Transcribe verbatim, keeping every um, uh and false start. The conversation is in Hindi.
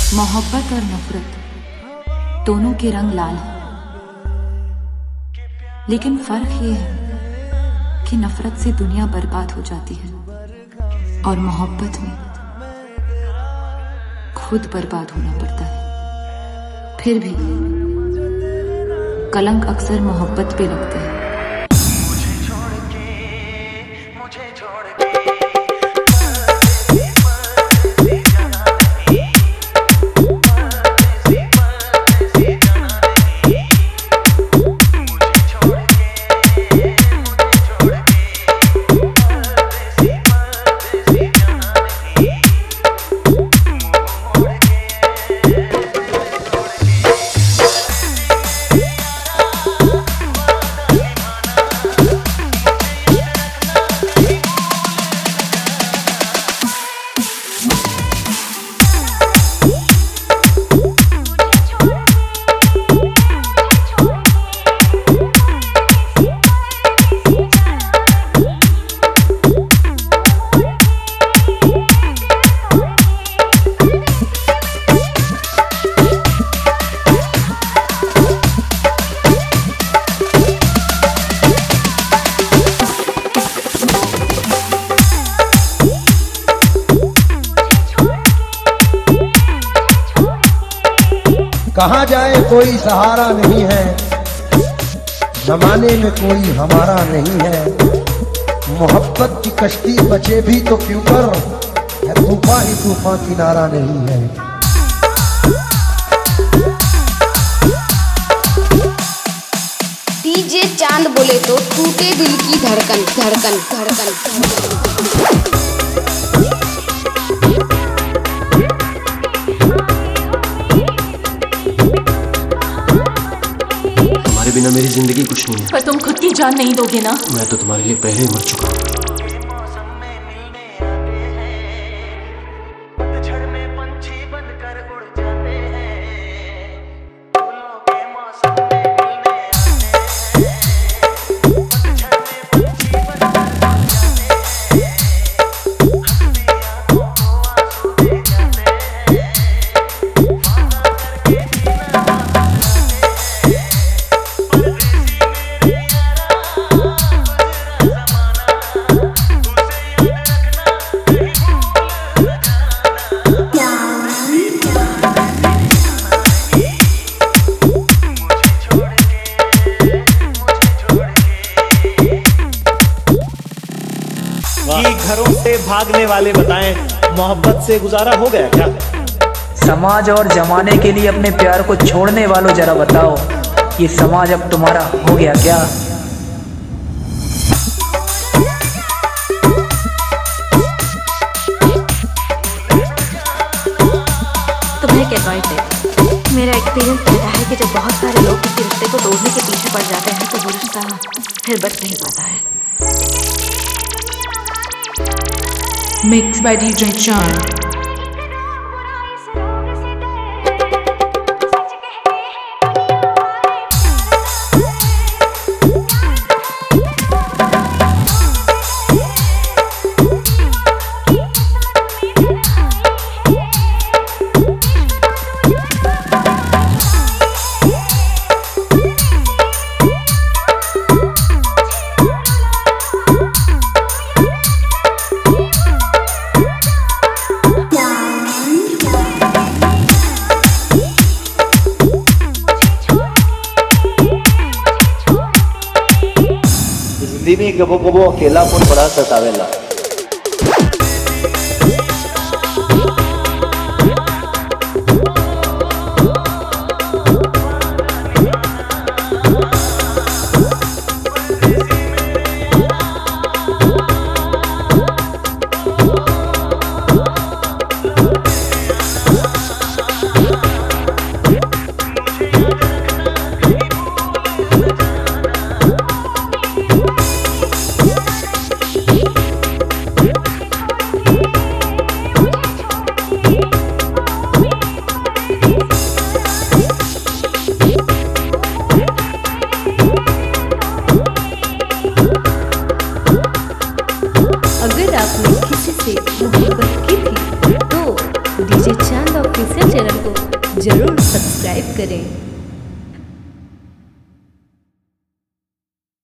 मोहब्बत और नफरत दोनों के रंग लाल हैं, लेकिन फर्क ये है कि नफरत से दुनिया बर्बाद हो जाती है और मोहब्बत में खुद बर्बाद होना पड़ता है। फिर भी कलंक अक्सर मोहब्बत पे लगते हैं। कहाँ जाए कोई सहारा नहीं है, जमाने में कोई हमारा नहीं है। मोहब्बत की कश्ती बचे भी तो क्यों कर, है तूफान ही तूफान किनारा नहीं है। डीजे चांद बोले तो टूटे दिल की धड़कन धड़कन धड़कन धड़कन। तुम्हारे बिना मेरी जिंदगी कुछ नहीं है। पर तुम खुद की जान नहीं दोगे ना? मैं तो तुम्हारे लिए पहले ही मर चुका हूँ। कि घरों से भागने वाले बताएं, मोहब्बत से गुजारा हो गया क्या? समाज और जमाने के लिए अपने प्यार को छोड़ने वालों जरा बताओ, ये समाज अब तुम्हारा हो गया क्या? तुम्हें क्या एडवाइस है? मेरा एक्सपीरियंस कहता है कि जब बहुत सारे लोग किसी रिश्ते को तोड़ने के पीछे पड़ जाते हैं तो वो रिश्ता फिर बच नहीं पाता है। Mixed by D J Chan. जिंदगी में कबो कबो अकेलापन बड़ा सतावेला। डीजे चांद ऑफिशियल चैनल को जरूर सब्सक्राइब करें।